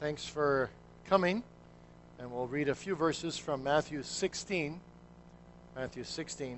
Thanks for coming. And we'll read a few verses from Matthew 16. Matthew 16.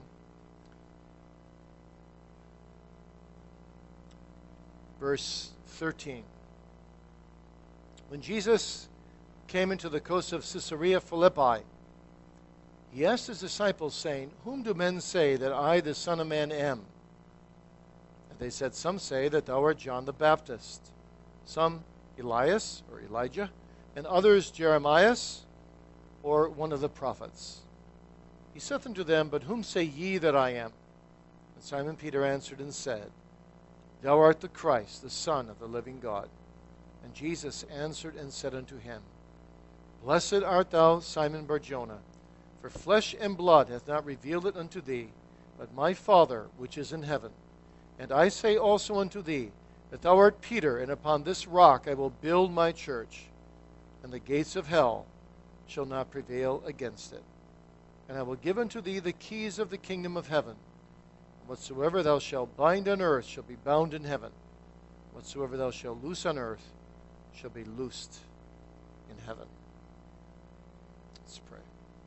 Verse 13. When Jesus came into the coast of Caesarea Philippi, he asked his disciples, saying, "Whom do men say that I, the Son of Man, am?" And they said, "Some say that thou art John the Baptist, some Elias or Elijah, and others Jeremias or one of the prophets." He saith unto them, "But whom say ye that I am?" And Simon Peter answered and said, "Thou art the Christ, the Son of the living God." And Jesus answered and said unto him, "Blessed art thou, Simon Bar-Jonah, for flesh and blood hath not revealed it unto thee, but my Father which is in heaven. And I say also unto thee, that thou art Peter, and upon this rock I will build my church, and the gates of hell shall not prevail against it. And I will give unto thee the keys of the kingdom of heaven. And whatsoever thou shalt bind on earth shall be bound in heaven. Whatsoever thou shalt loose on earth shall be loosed in heaven." Let's pray.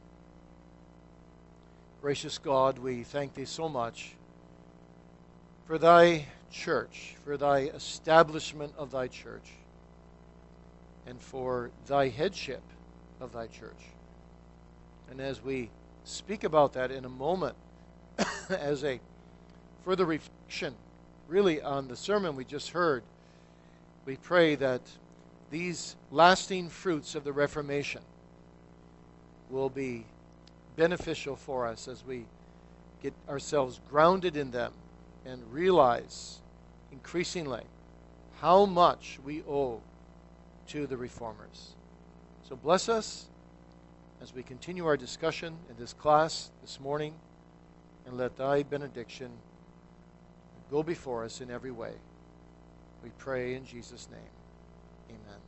Gracious God, we thank thee so much for thy church, for thy establishment of thy church, and for thy headship of thy church. And as we speak about that in a moment, as a further reflection, really on the sermon we just heard, we pray that these lasting fruits of the Reformation will be beneficial for us as we get ourselves grounded in them and realize increasingly how much we owe to the Reformers. So bless us as we continue our discussion in this class this morning, and let thy benediction go before us in every way. We pray in Jesus' name. Amen.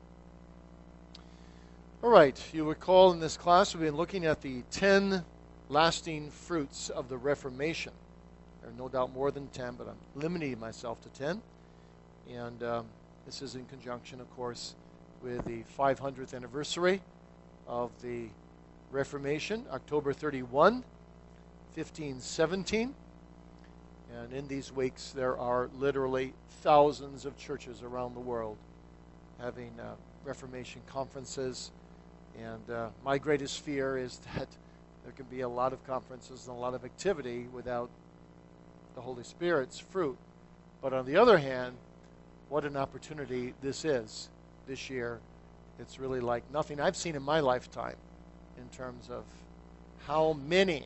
All right, you recall in this class we've been looking at the 10 lasting fruits of the Reformation. There are no doubt more than 10, but I'm limiting myself to 10. And this is in conjunction, of course, with the 500th anniversary of the Reformation, October 31, 1517. And in these weeks, there are literally thousands of churches around the world having Reformation conferences. And my greatest fear is that there can be a lot of conferences and a lot of activity without the Holy Spirit's fruit. But on the other hand, what an opportunity this is this year. It's really like nothing I've seen in my lifetime in terms of how many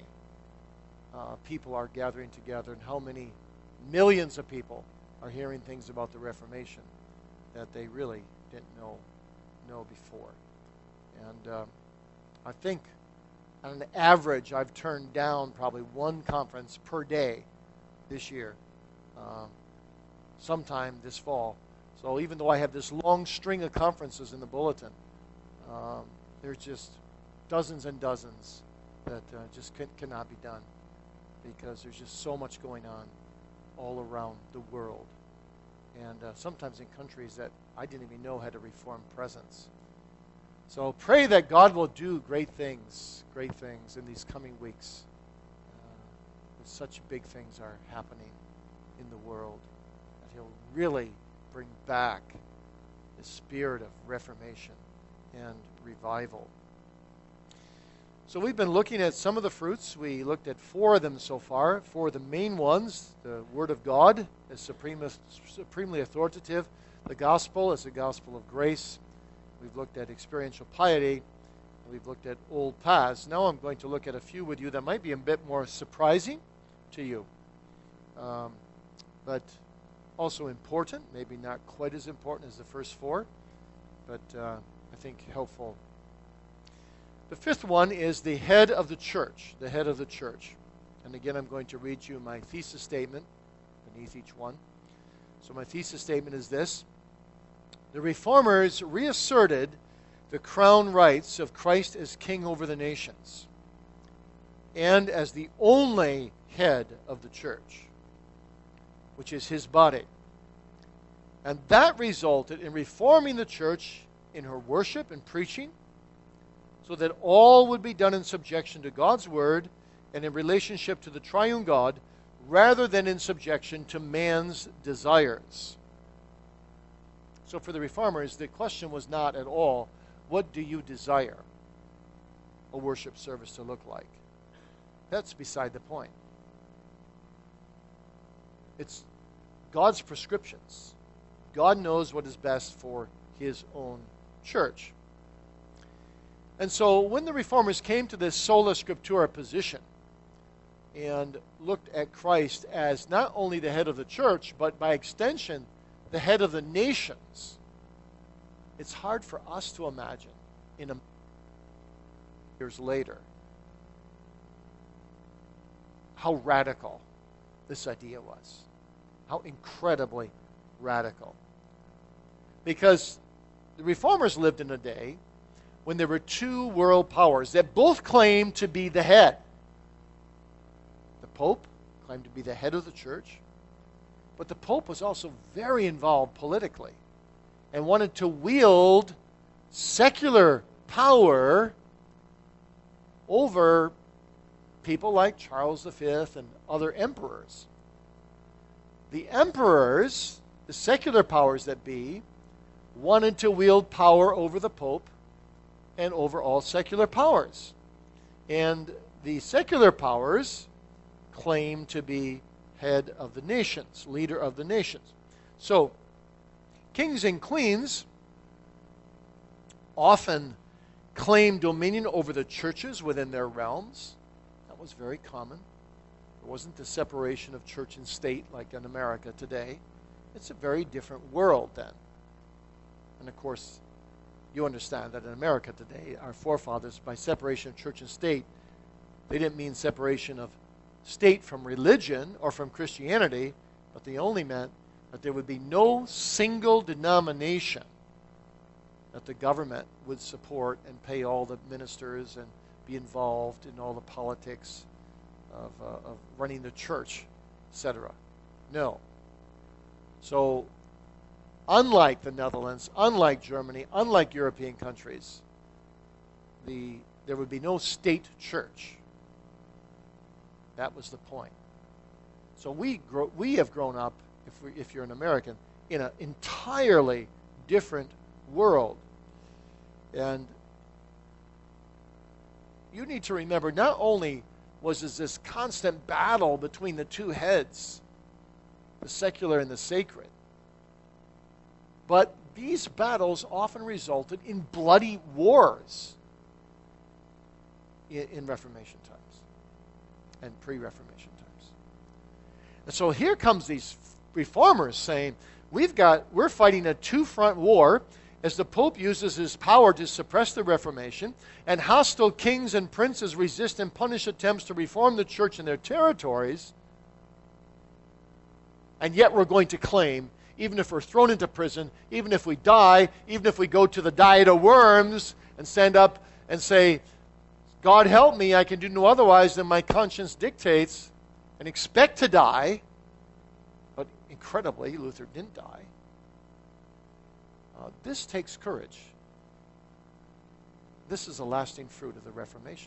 people are gathering together and how many millions of people are hearing things about the Reformation that they really didn't know before. And I think on an average I've turned down probably one conference per day this year, sometime this fall. So even though I have this long string of conferences in the bulletin, there's just dozens and dozens that just cannot be done because there's just so much going on all around the world. And sometimes in countries that I didn't even know had a Reformed presence. So pray that God will do great things in these coming weeks. Such big things are happening in the world that He'll really bring back the spirit of Reformation and revival. So we've been looking at some of the fruits. We looked at 4 of them so far. 4 of the main ones: the Word of God is supremely authoritative. The gospel is the gospel of grace. We've looked at experiential piety. We've looked at old paths. Now I'm going to look at a few with you that might be a bit more surprising to you, but also important. Maybe not quite as important as the first 4, but I think helpful. The 5th one is the head of the church, the head of the church. And again, I'm going to read you my thesis statement beneath each one. So my thesis statement is this: the Reformers reasserted the crown rights of Christ as king over the nations and as the only head of the church, which is His body. And that resulted in reforming the church in her worship and preaching, so that all would be done in subjection to God's word and in relationship to the triune God, rather than in subjection to man's desires. So for the Reformers, the question was not at all, what do you desire a worship service to look like? That's beside the point. It's God's prescriptions. God knows what is best for his own church. And so when the Reformers came to this sola scriptura position and looked at Christ as not only the head of the church, but by extension, the head of the nations, it's hard for us to imagine in a years later how radical this idea was. How incredibly radical. Because the Reformers lived in a day when there were two world powers that both claimed to be the head. The Pope claimed to be the head of the church, but the Pope was also very involved politically and wanted to wield secular power over people like Charles V and other emperors. The emperors, the secular powers that be, wanted to wield power over the Pope and over all secular powers. And the secular powers claim to be head of the nations, leader of the nations. So, kings and queens often claimed dominion over the churches within their realms. That was very common. There wasn't the separation of church and state like in America today. It's a very different world then. And of course, you understand that in America today, our forefathers, by separation of church and state, they didn't mean separation of state from religion or from Christianity, but they only meant that there would be no single denomination that the government would support and pay all the ministers and be involved in all the politics of running the church, etc. No. So, unlike the Netherlands, unlike Germany, unlike European countries, there would be no state church. That was the point. So we have grown up, if you're an American, in an entirely different world. And you need to remember, not only was this constant battle between the two heads, the secular and the sacred, but these battles often resulted in bloody wars in Reformation times and pre-Reformation times. And so here comes these reformers saying, we're fighting a two-front war as the Pope uses his power to suppress the Reformation, and hostile kings and princes resist and punish attempts to reform the church in their territories, and yet we're going to claim, even if we're thrown into prison, even if we die, even if we go to the diet of worms and stand up and say, God help me, I can do no otherwise than my conscience dictates, and expect to die. But incredibly, Luther didn't die. This takes courage. This is a lasting fruit of the Reformation.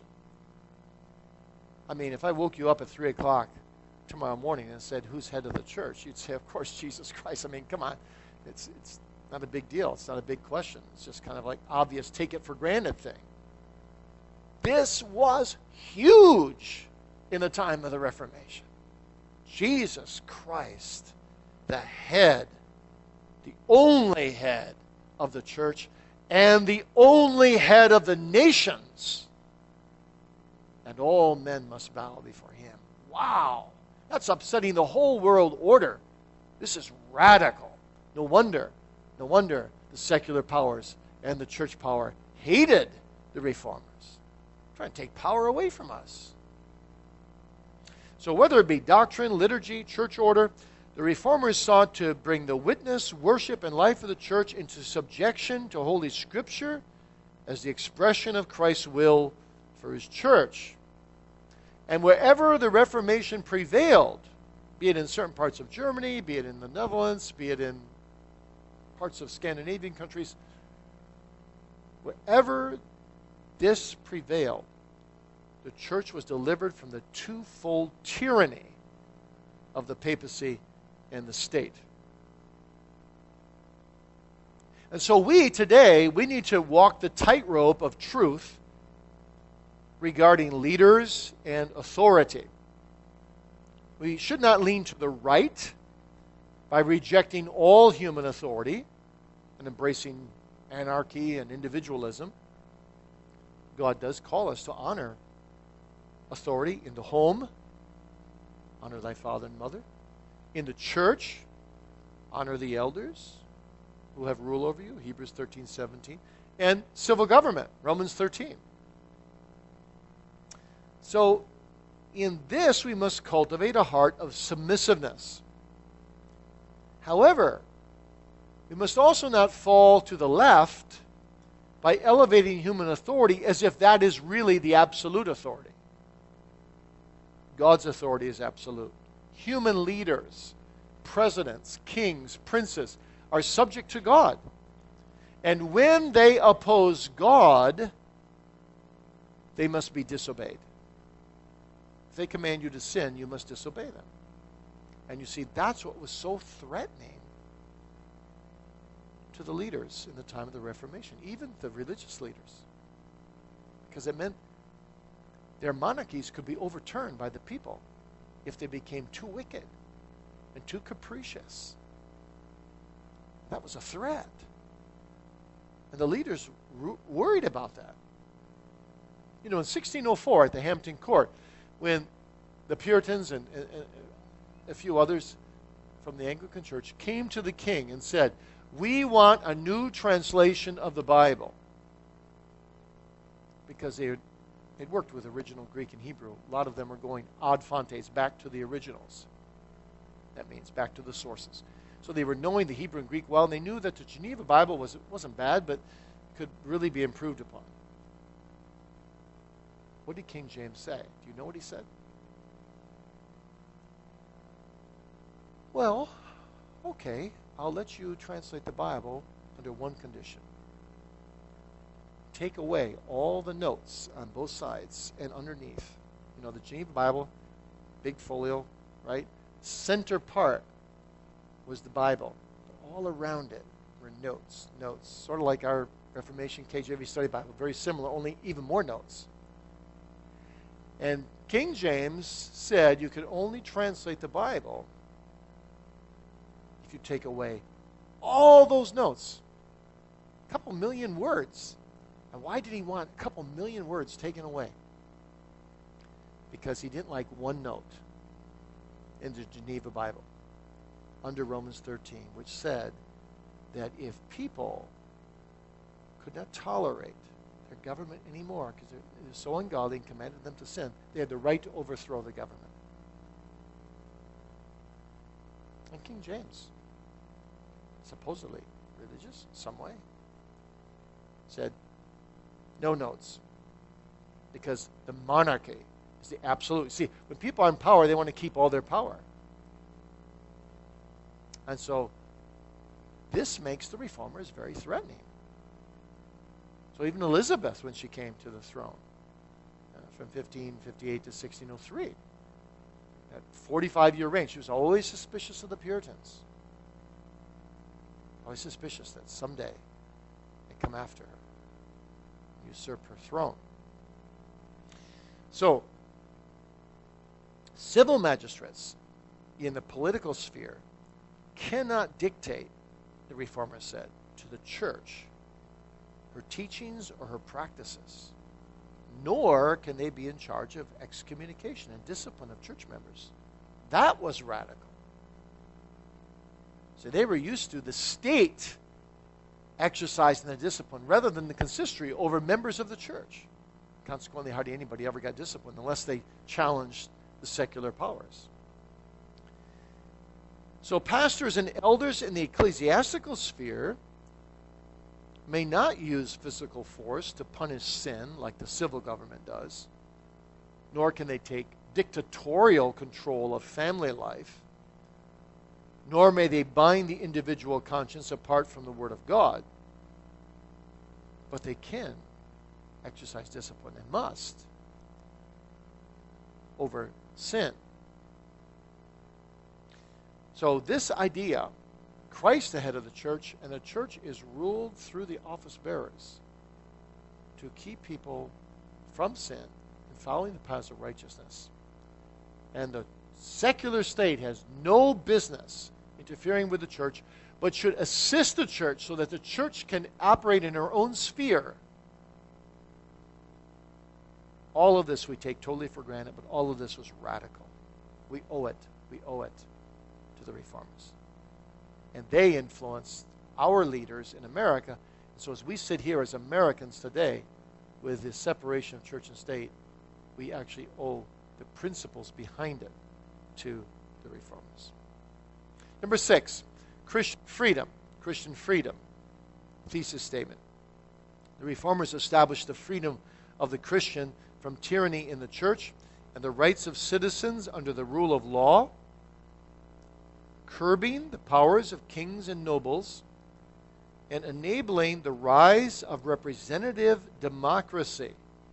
I mean, if I woke you up at 3 o'clock tomorrow morning and said, who's head of the church? You'd say, of course, Jesus Christ. I mean, come on. It's not a big deal. It's not a big question. It's just kind of like obvious, take it for granted thing. This was huge in the time of the Reformation. Jesus Christ, the head, the only head of the church, and the only head of the nations. And all men must bow before him. Wow! That's upsetting the whole world order. This is radical. No wonder the secular powers and the church power hated the reformers. Trying to take power away from us. So whether it be doctrine, liturgy, church order, the reformers sought to bring the witness, worship, and life of the church into subjection to Holy Scripture as the expression of Christ's will for his church. And wherever the Reformation prevailed, be it in certain parts of Germany, be it in the Netherlands, be it in parts of Scandinavian countries, Wherever this prevailed, the church was delivered from the twofold tyranny of the papacy and the state. And so today, we need to walk the tightrope of truth regarding leaders and authority. We should not lean to the right by rejecting all human authority and embracing anarchy and individualism. God does call us to honor authority in the home. Honor thy father and mother. In the church, honor the elders who have rule over you, Hebrews 13:17. And civil government, Romans 13. So, in this, we must cultivate a heart of submissiveness. However, we must also not fall to the left by elevating human authority as if that is really the absolute authority. God's authority is absolute. Human leaders, presidents, kings, princes are subject to God. And when they oppose God, they must be disobeyed. If they command you to sin, you must disobey them. And you see, that's what was so threatening to the leaders in the time of the Reformation, even the religious leaders. Because it meant their monarchies could be overturned by the people if they became too wicked and too capricious. That was a threat. And the leaders worried about that. You know, in 1604 at the Hampton Court, when the Puritans and a few others from the Anglican Church came to the king and said, "We want a new translation of the Bible." Because they'd worked with original Greek and Hebrew. A lot of them were going ad fontes, back to the originals. That means back to the sources. So they were knowing the Hebrew and Greek well, and they knew that the Geneva Bible wasn't bad, but could really be improved upon. What did King James say? Do you know what he said? Well, okay, I'll let you translate the Bible under one condition. Take away all the notes on both sides and underneath. You know, the Geneva Bible, big folio, right? Center part was the Bible. But all around it were notes. Sort of like our Reformation KJV Study Bible. Very similar, only even more notes. And King James said you could only translate the Bible if you take away all those notes. A couple million words. And why did he want a couple million words taken away? Because he didn't like one note in the Geneva Bible under Romans 13, which said that if people could not tolerate their government anymore because it was so ungodly and commanded them to sin, they had the right to overthrow the government. And King James, supposedly religious in some way, said, no notes. Because the monarchy is the absolute. See, when people are in power, they want to keep all their power. And so this makes the reformers very threatening. So even Elizabeth, when she came to the throne, from 1558 to 1603, that 45-year reign, she was always suspicious of the Puritans. Always suspicious that someday they'd come after her, usurp her throne. So, civil magistrates in the political sphere cannot dictate, the Reformers said, to the church her teachings or her practices, nor can they be in charge of excommunication and discipline of church members. That was radical. So they were used to the state exercising the discipline rather than the consistory over members of the church. Consequently, hardly anybody ever got disciplined unless they challenged the secular powers. So pastors and elders in the ecclesiastical sphere may not use physical force to punish sin like the civil government does, nor can they take dictatorial control of family life, nor may they bind the individual conscience apart from the Word of God. but they can exercise discipline and must over sin. So this idea, Christ the head of the church, and the church is ruled through the office bearers to keep people from sin and following the paths of righteousness. And the secular state has no business interfering with the church, but should assist the church so that the church can operate in her own sphere. All of this we take totally for granted, but all of this was radical. We owe it. We owe it to the reformers. And they influenced our leaders in America. And so as we sit here as Americans today with the separation of church and state, we actually owe the principles behind it to the reformers. Number 6, Christian freedom. Christian freedom. Thesis statement. The reformers established the freedom of the Christian from tyranny in the church and the rights of citizens under the rule of law, curbing the powers of kings and nobles, and enabling the rise of representative democracy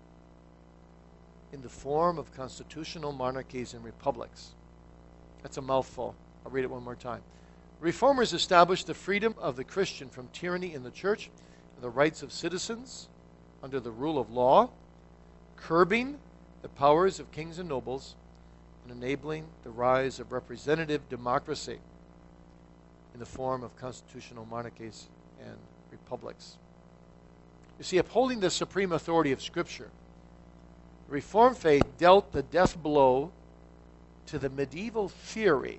in the form of constitutional monarchies and republics. That's a mouthful. I'll read it one more time. Reformers established the freedom of the Christian from tyranny in the church and the rights of citizens under the rule of law, curbing the powers of kings and nobles, and enabling the rise of representative democracy in the form of constitutional monarchies and republics. You see, upholding the supreme authority of Scripture, the Reformed faith dealt the death blow to the medieval theory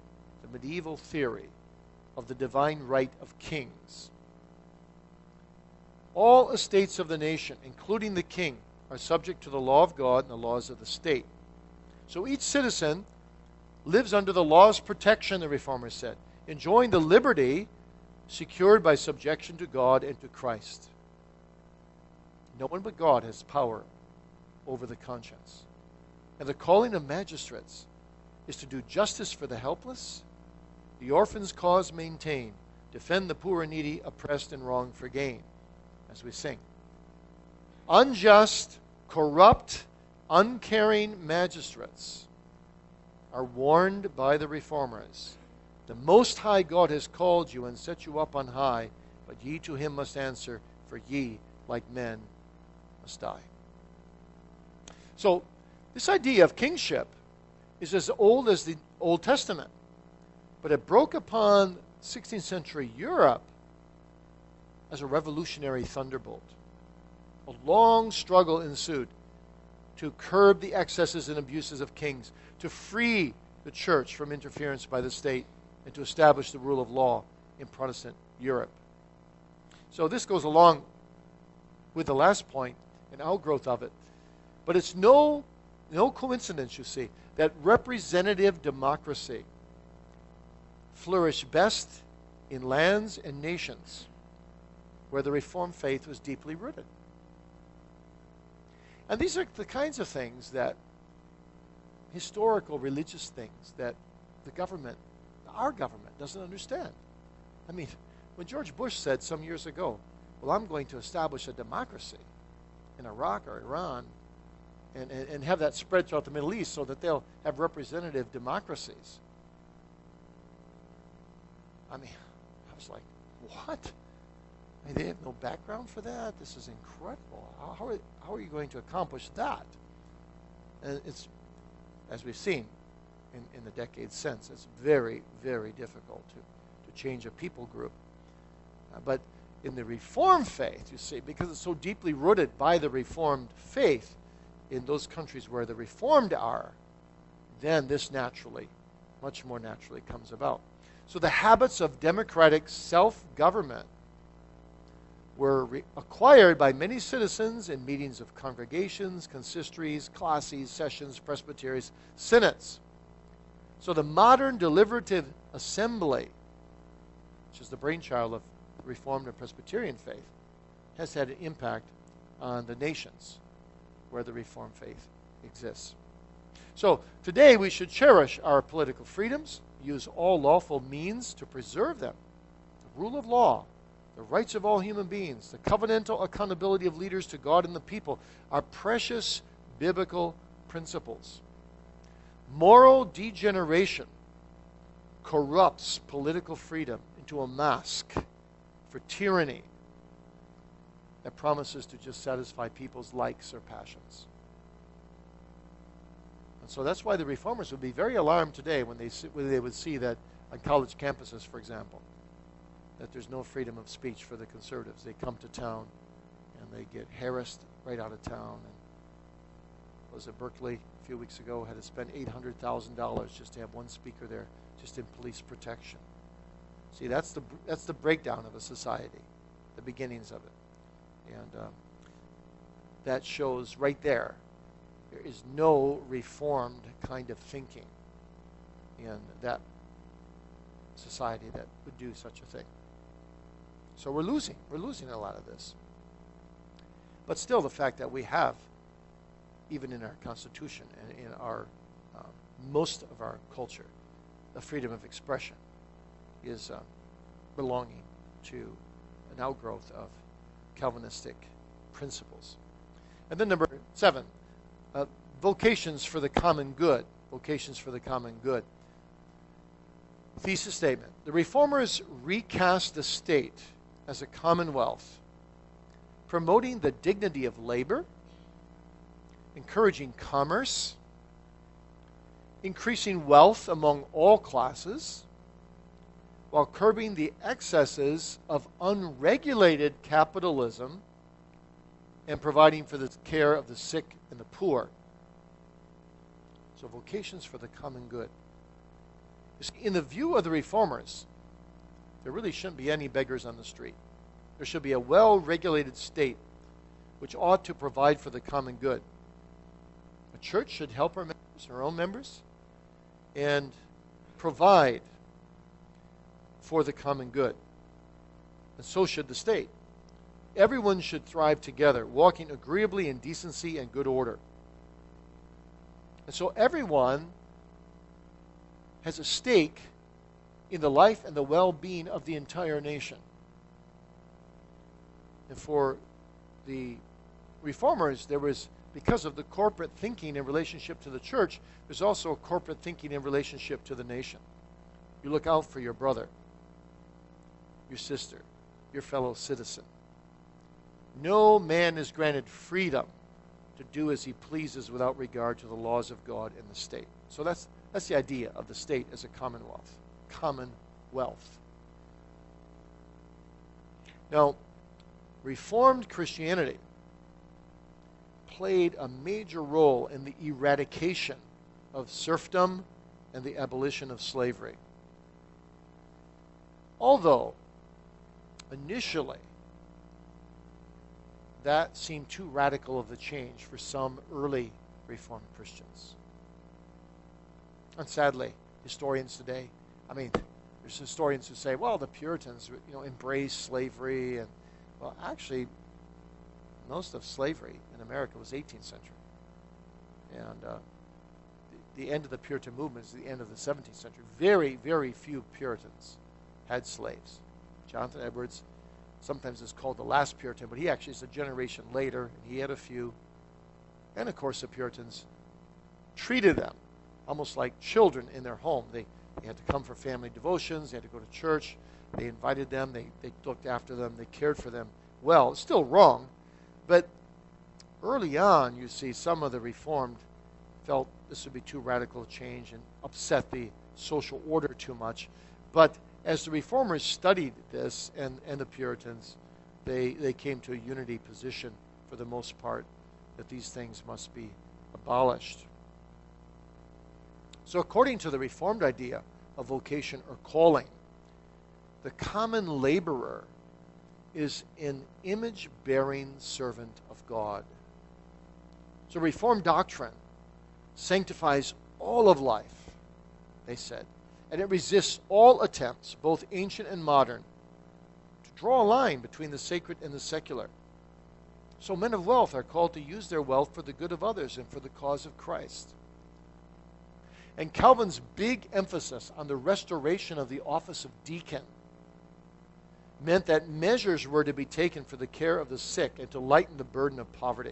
of the divine right of kings. All estates of the nation, including the king, are subject to the law of God and the laws of the state. So each citizen lives under the law's protection, the Reformers said, enjoying the liberty secured by subjection to God and to Christ. No one but God has power over the conscience. And the calling of magistrates is to do justice for the helpless, the orphan's cause maintain, defend the poor and needy, oppressed and wronged for gain, as we sing. Unjust, corrupt, uncaring magistrates are warned by the Reformers. The Most High God has called you and set you up on high, but ye to him must answer, for ye, like men, must die. So, this idea of kingship is as old as the Old Testament, but it broke upon 16th century Europe as a revolutionary thunderbolt. A long struggle ensued to curb the excesses and abuses of kings, to free the church from interference by the state, and to establish the rule of law in Protestant Europe. So this goes along with the last point, an outgrowth of it. But it's no coincidence, you see, that representative democracy flourished best in lands and nations where the Reformed faith was deeply rooted. And these are the kinds of things that, historical religious things, that the government, our government, doesn't understand. I mean, when George Bush said some years ago, well, I'm going to establish a democracy in Iraq or Iran and have that spread throughout the Middle East so that they'll have representative democracies. I mean, I was like, what? I mean, they have no background for that? This is incredible. How are you going to accomplish that? And it's, as we've seen in the decades since, it's very, very difficult to change a people group. But in the Reformed faith, you see, because it's so deeply rooted by the Reformed faith in those countries where the Reformed are, then this naturally, much more naturally comes about. So the habits of democratic self-government were acquired by many citizens in meetings of congregations, consistories, classes, sessions, presbyteries, synods. So the modern deliberative assembly, which is the brainchild of the Reformed and Presbyterian faith, has had an impact on the nations where the Reformed faith exists. So today we should cherish our political freedoms, use all lawful means to preserve them. The rule of law, the rights of all human beings, the covenantal accountability of leaders to God and the people are precious biblical principles. Moral degeneration corrupts political freedom into a mask for tyranny that promises to just satisfy people's likes or passions. And so that's why the reformers would be very alarmed today when they would see that on college campuses, for example, that there's no freedom of speech for the conservatives. They come to town and they get harassed right out of town. And was at Berkeley a few weeks ago, had to spend $800,000 just to have one speaker there, just in police protection. See, that's the breakdown of a society, the beginnings of it. And that shows right there is no reformed kind of thinking in that society that would do such a thing. So we're losing a lot of this. But still, the fact that we have, even in our Constitution and in our most of our culture, the freedom of expression is belonging to an outgrowth of Calvinistic principles. And then number 7, vocations for the common good. Vocations for the common good. Thesis statement. The Reformers recast the state as a commonwealth, promoting the dignity of labor, encouraging commerce, increasing wealth among all classes, while curbing the excesses of unregulated capitalism and providing for the care of the sick and the poor. So vocations for the common good. You see, in the view of the Reformers, there really shouldn't be any beggars on the street. There should be a well-regulated state which ought to provide for the common good. A church should help her members, her own members, and provide for the common good. And so should the state. Everyone should thrive together, walking agreeably in decency and good order. And so everyone has a stake in the life and the well-being of the entire nation. And for the Reformers, there was, because of the corporate thinking in relationship to the church, there's also a corporate thinking in relationship to the nation. You look out for your brother, your sister, your fellow citizen. No man is granted freedom to do as he pleases without regard to the laws of God and the state. So that's the idea of the state as a commonwealth. Commonwealth. Now, Reformed Christianity played a major role in the eradication of serfdom and the abolition of slavery. Although, initially, that seemed too radical of a change for some early Reformed Christians. And sadly, historians today, there's historians who say, well, the Puritans, embraced slavery, and well, actually, most of slavery in America was 18th century. And the end of the Puritan movement is the end of the 17th century. Very, very few Puritans had slaves. Jonathan Edwards sometimes is called the last Puritan, but he actually is a generation later, and he had a few. And of course, the Puritans treated them almost like children in their home. They had to come for family devotions, they had to go to church, they invited them, they looked after them, they cared for them well. It's still wrong, but early on, you see, some of the Reformed felt this would be too radical a change and upset the social order too much. But as the Reformers studied this and the Puritans, they came to a unity position for the most part that these things must be abolished. So according to the Reformed idea of vocation or calling, the common laborer is an image-bearing servant of God. So Reformed doctrine sanctifies all of life, they said, and it resists all attempts, both ancient and modern, to draw a line between the sacred and the secular. So men of wealth are called to use their wealth for the good of others and for the cause of Christ. And Calvin's big emphasis on the restoration of the office of deacon meant that measures were to be taken for the care of the sick and to lighten the burden of poverty.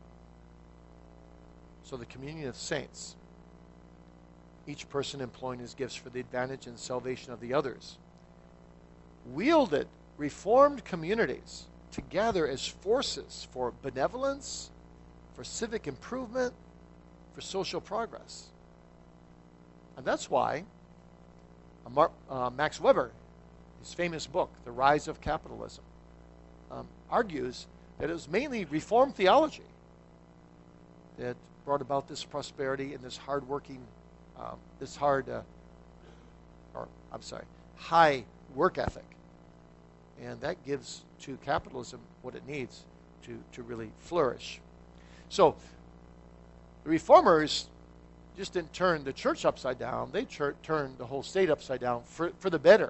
So the communion of saints, each person employing his gifts for the advantage and salvation of the others, wielded Reformed communities together as forces for benevolence, for civic improvement, for social progress. And that's why Max Weber, his famous book, The Rise of Capitalism, argues that it was mainly Reformed theology that brought about this prosperity and this hard-working, high work ethic. And that gives to capitalism what it needs to really flourish. So the Reformers just didn't turn the church upside down. They turned the whole state upside down for the better.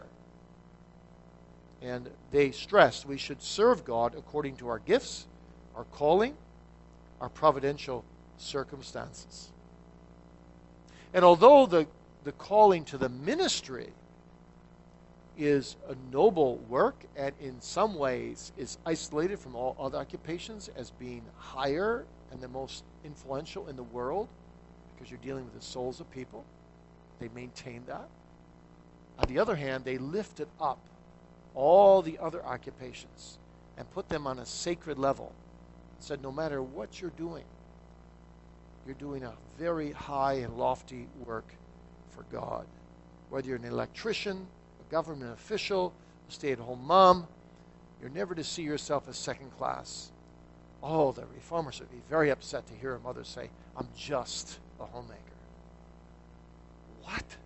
And they stressed we should serve God according to our gifts, our calling, our providential circumstances. And although the calling to the ministry is a noble work and in some ways is isolated from all other occupations as being higher and the most influential in the world because you're dealing with the souls of people, they maintain that. On the other hand, they lifted up all the other occupations and put them on a sacred level. Said no matter what you're doing a very high and lofty work for God. Whether you're an electrician, a government official, a stay-at-home mom, you're never to see yourself as second class. Oh, the Reformers would be very upset to hear a mother say, I'm just a homemaker. What?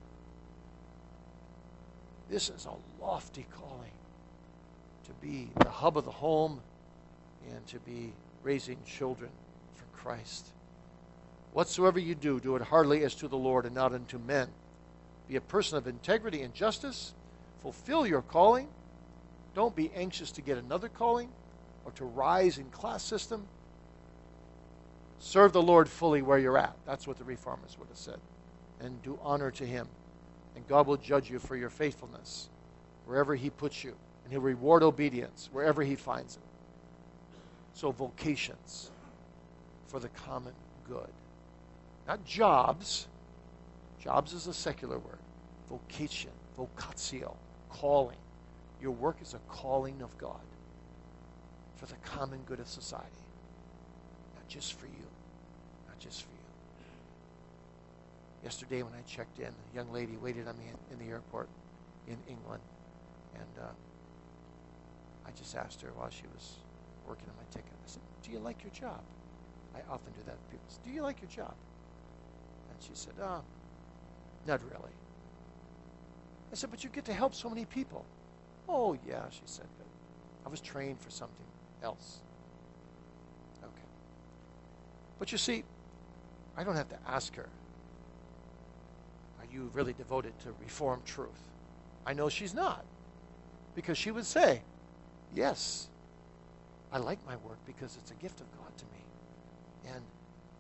This is a lofty calling to be the hub of the home and to be raising children for Christ. Whatsoever you do, do it heartily as to the Lord and not unto men. Be a person of integrity and justice. Fulfill your calling. Don't be anxious to get another calling or to rise in class system. Serve the Lord fully where you're at. That's what the Reformers would have said. And do honor to Him. And God will judge you for your faithfulness wherever He puts you. And He'll reward obedience wherever He finds it. So vocations for the common good. Not jobs. Jobs is a secular word. Vocation, vocatio, calling. Your work is a calling of God for the common good of society. Not just for you. Not just for you. Yesterday when I checked in, a young lady waited on me in the airport in England. And I just asked her while she was working on my ticket. I said, do you like your job? I often do that to people. Do you like your job? And she said, not really. I said, but you get to help so many people. Oh, yeah, she said, but I was trained for something else. Okay. But you see, I don't have to ask her, are you really devoted to Reformed truth? I know she's not. Because she would say, yes, I like my work because it's a gift of God to me. And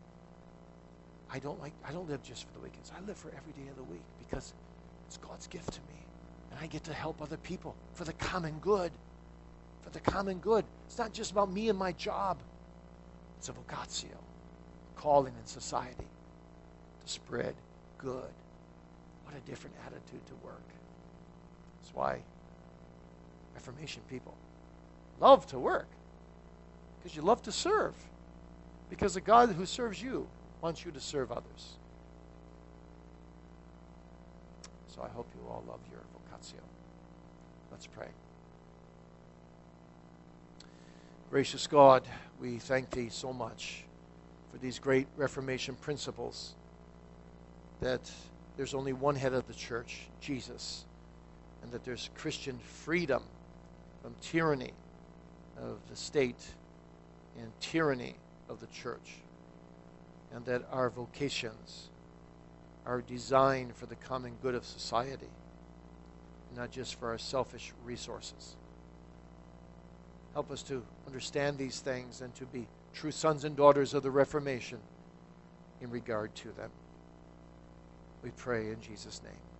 I don't live just for the weekends. I live for every day of the week because it's God's gift to me. And I get to help other people for the common good. For the common good. It's not just about me and my job. It's a vocatio, calling in society to spread good. What a different attitude to work. That's why Reformation people love to work. Because you love to serve. Because the God who serves you wants you to serve others. So I hope you all love your vocatio. Let's pray. Gracious God, we thank Thee so much for these great Reformation principles that there's only one head of the church, Jesus, and that there's Christian freedom from tyranny of the state and tyranny of the church, and that our vocations are designed for the common good of society, not just for our selfish resources. Help us to understand these things and to be true sons and daughters of the Reformation in regard to them. We pray in Jesus' name.